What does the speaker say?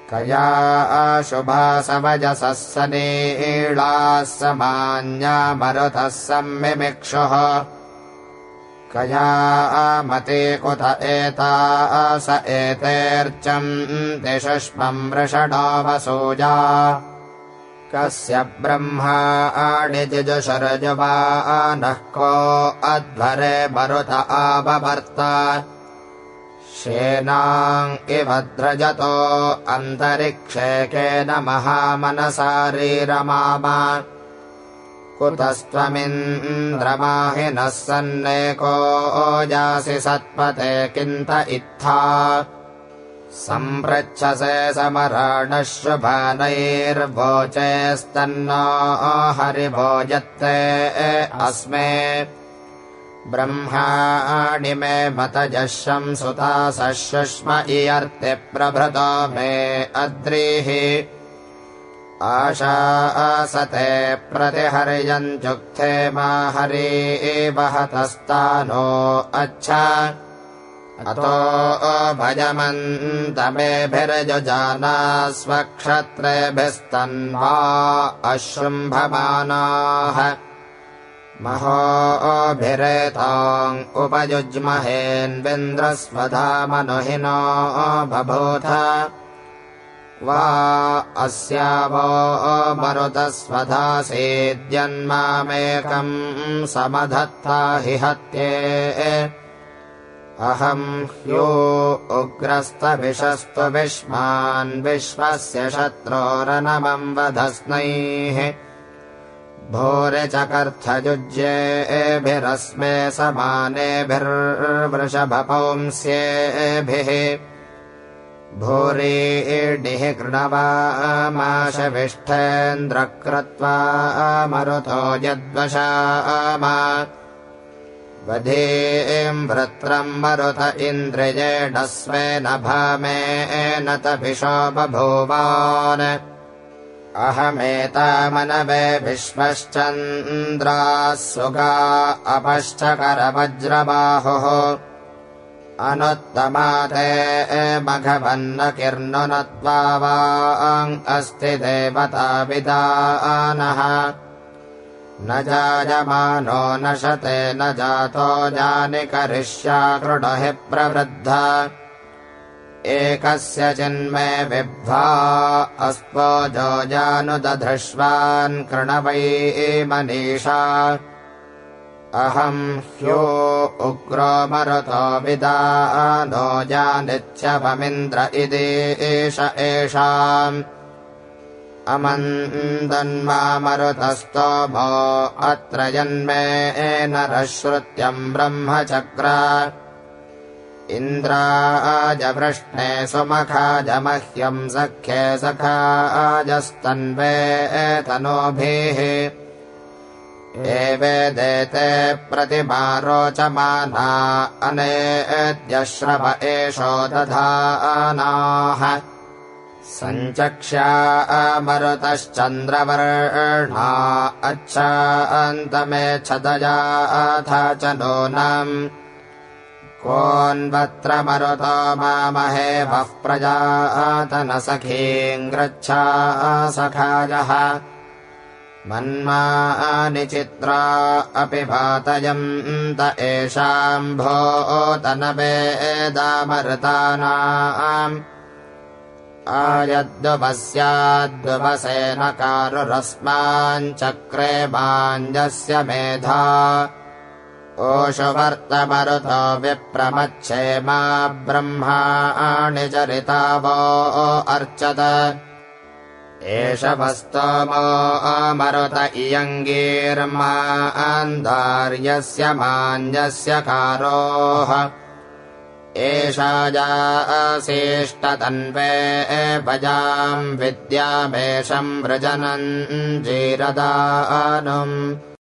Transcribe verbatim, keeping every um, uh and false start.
कया शुभा सवजसः सनीळाः समान्या मरुतः सम्मिमिक्षुः कया मते कुत एतास एतेऽर्चं दिशुष्मं वृषणो वसूजा कस्य ब्रह्माणि जिजुषर्जुवानः को अध्वरे मरुत आववर्त शेनां इव द्रजतो अन्तरिक्षे केन महामनसा रीरमाम कुतस्त्वमिन्द्रमाहिनः सन्नेको जासि सत्पते किन्त इत्था सम्पृच्छसे समराणः शुभानैर्वोचेस्तन्नो हरिभोजत्ते अस्मे ब्रह्माणि मे मतजः शंसुतासः शुष्म इयर्ति प्रभृतो मे अद्रिः आशासते प्रतिहर्यञ्जुक्थे मा हरि वहतस्तानो अच्छा अतो भजमन्तमेभिर्जुजाना स्वक्षत्रेभिस्तन्वा अशृम्भमानाः महोभिरेताम् उपयुज्महेन्विन्द्रस्वधामनुहिनो बभूथ वा अस्यावो मरुतस्वधासेद्यन्मामेकम् समधत्ता हि हत्ये अहं ह्यो उग्रस्तविषस्तु विश्वान् विश्वस्य शत्रोरनमम् वधस्नैः भूरिचकर्थयुज्येभिरस्मे समानेभिर्वृषभपुंस्येभिः भूरीडिः कृणवामाशविष्ठेन्द्र कृत्वा मरुतो यद्वशाम वधीं वृत्रं मरुत इन्द्रियेण स्वेन भामेन तपिशो बभूवान् अहमेतामनवे विश्वश्चन्द्राः सुगा अपश्चकरवज्रबाहुः अनुत्तमाते मघवन्न किर्नुनत्वा वाङ् अस्ति देवता विदानः न जायमानो न शते न जातो जानि करिष्या कृणुहि प्रवृद्धा एकस्य चिन्मे विभ्वा अस्त्वोजो जानुदधृष्वान् कृणवै मनीषा अहं ह्यो उग्रो मरुतो विदानो जानित्यवमिन्द्र इदेश एषाम् अमन्दन्मा मरुतस्तोमो अत्र जन्मे नरश्रुत्यं ब्रह्मचक्र इन्द्राजवृष्णे सुमखाज मह्यं सख्ये सखाजस्तन्वे तनोभिः एवेदेते प्रतिमारोचमाना अनेद्यश्रव एषो दधानाः सञ्चक्ष्या मरुतश्चन्द्रवर्णा अच्छान्तमेच्छदयाथा च नूनम् कोऽन्वत्र मरुतो मामहे वः प्रजातनसखीङ्गृच्छा सखायः मन्मानि चित्रा अपि भातयन्त एषाम् भूतनवेदामृतानाम् आयद्वस्याद्वसेन कारुरस्माञ्चक्रे माञ्जस्य मेधा ओषुवर्तमरुतो विप्रमच्छेमा ब्रह्माणि चरितावो अर्चत एष वस्तोमो मरुत इयङ्गीर्मान्धार्यस्य माञ्जस्य कारोः एषा जासेष्टतन्वे भजाम् विद्यामेषम् वृजनम् जीरदानुम्